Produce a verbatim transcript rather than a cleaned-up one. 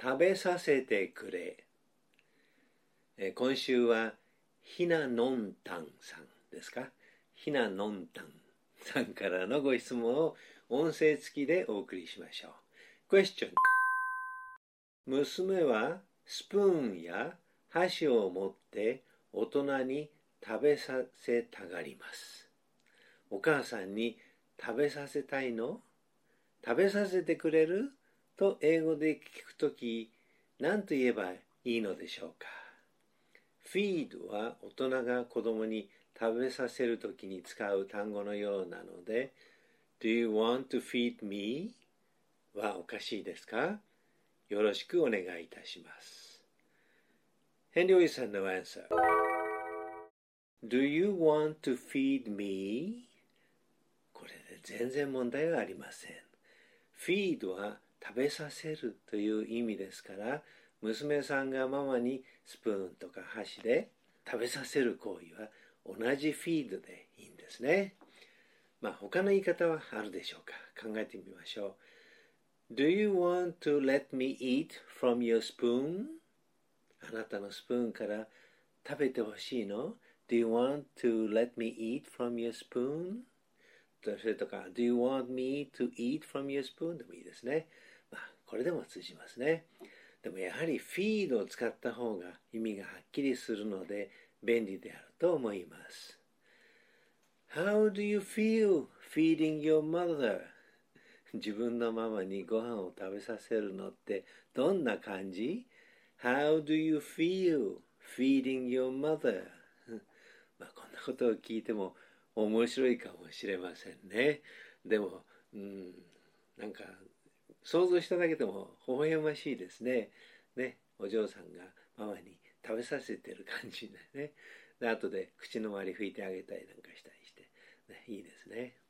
食べさせてくれ。え今週はひなのんたんさんですか。ひなのんたんさんからのご質問を音声付きでお送りしましょう。Question。娘はスプーンや箸を持って大人に食べさせたがります。お母さんに食べさせたいの？食べさせてくれる？と英語で聞くとき、何と言えばいいのでしょうか。feed は大人が子供に食べさせるときに使う単語のようなので、Do you want to feed me? はおかしいですか？よろしくお願いいたします。ヘンリー・ウィルソンの answer。Do you want to feed me? これで全然問題はありません。feed は食べさせるという意味ですから、娘さんがママにスプーンとか箸で食べさせる行為は同じ feed でいいんですね。まあ他の言い方はあるでしょうか。考えてみましょう。Do you want to let me eat from your spoon? あなたのスプーンから食べてほしいの？ Do you want to let me eat from your spoon? それとか Do you want me to eat from your spoon? でもいいですね。まあこれでも通じますね。でもやはり feed を使った方が意味がはっきりするので便利であると思います。How do you feel feeding your mother? 自分のママにご飯を食べさせるのってどんな感じ？ How do you feel feeding your mother? まあこんなことを聞いても面白いかもしれませんね。でも、うん、なんか想像しただけでも微笑ましいですね。ね、お嬢さんがママに食べさせてる感じでね。で、後で口の周り拭いてあげたりなんかしたりして、ね、いいですね。